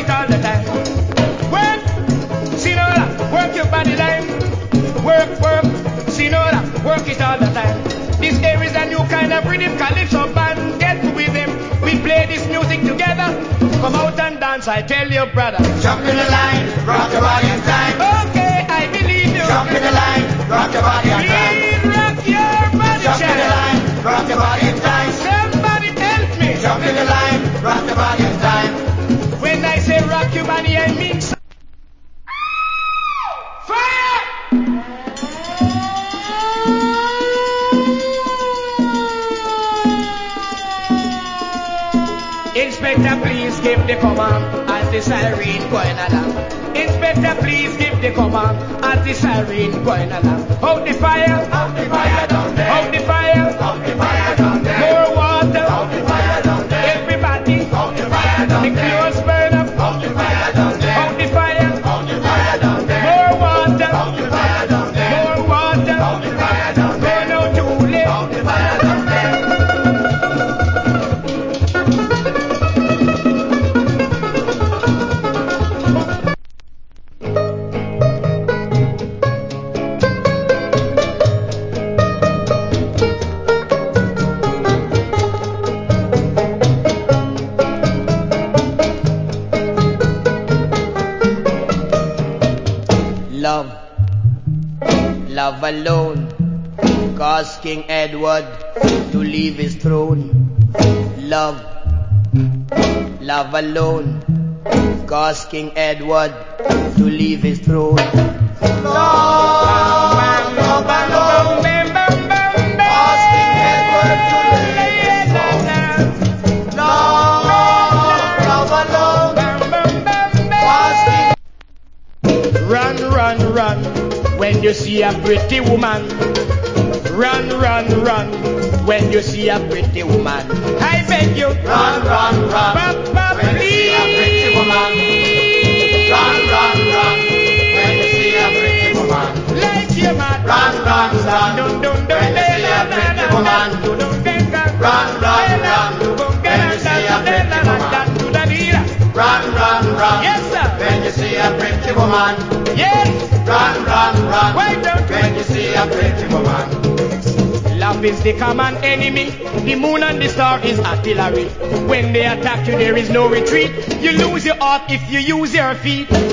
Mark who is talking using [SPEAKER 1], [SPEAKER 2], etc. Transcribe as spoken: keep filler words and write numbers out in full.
[SPEAKER 1] it all the time. Work, see no that, work your body line. Work, work, see no that, work it all the time. This here is a new kind of rhythm, calypso band. Get with them, we play this music together. Come out and dance, I tell you, brother.
[SPEAKER 2] Jump in the line, rock your body in time.
[SPEAKER 1] Okay, I believe you.
[SPEAKER 2] Jump in the line, rock your body in time.
[SPEAKER 1] Please rock your body,
[SPEAKER 2] Jump in the line, rock your body in time.
[SPEAKER 1] Somebody help me.
[SPEAKER 2] Jump in the line, rock your body in time.
[SPEAKER 1] When I say rock your body, I mean so- fire! Inspector, please give the command as the siren going along. Inspector, please give the command as the siren going along. Hold the fire,
[SPEAKER 2] Hold the fire down there.
[SPEAKER 1] hold the fire,
[SPEAKER 2] Hold the fire down there.
[SPEAKER 1] more water,
[SPEAKER 2] Hold the fire down there.
[SPEAKER 1] everybody,
[SPEAKER 2] Hold the fire
[SPEAKER 1] the
[SPEAKER 2] down there.
[SPEAKER 1] clothes burn up,
[SPEAKER 2] Hold the fire down there.
[SPEAKER 1] hold the fire,
[SPEAKER 2] Hold the fire down there.
[SPEAKER 1] more water,
[SPEAKER 2] Hold the fire down there.
[SPEAKER 1] more water,
[SPEAKER 2] Hold the fire down there.
[SPEAKER 1] burn out too late.
[SPEAKER 2] Hold the fire down there.
[SPEAKER 1] Love, love alone, caused King Edward to leave his throne. Love, love alone, caused King Edward to leave his throne.
[SPEAKER 2] Love, love alone, caused King Edward to leave his throne. Love, love alone, caused King.
[SPEAKER 1] Run, run, run, when you see a pretty woman. Run, run, run, when you see a pretty woman. I beg you,
[SPEAKER 2] Run, run, run,
[SPEAKER 1] Papa,
[SPEAKER 2] when you see a pretty woman. Run, run, run, when you see a pretty woman.
[SPEAKER 1] like your man.
[SPEAKER 2] Run, run, run,
[SPEAKER 1] Dun, dun, dun,
[SPEAKER 2] when you see a pretty woman.
[SPEAKER 1] dun, dun, dun, dun,
[SPEAKER 2] Run, run, run, when you see a pretty woman. Run, run, run,
[SPEAKER 1] Yes, sir.
[SPEAKER 2] when you see a pretty woman.
[SPEAKER 1] Yes,
[SPEAKER 2] Run, run, run,
[SPEAKER 1] why don't you?
[SPEAKER 2] when you see a pretty woman.
[SPEAKER 1] Love is the common enemy. The moon and the star is artillery. When they attack you, there is no retreat. You lose your heart if you use your feet.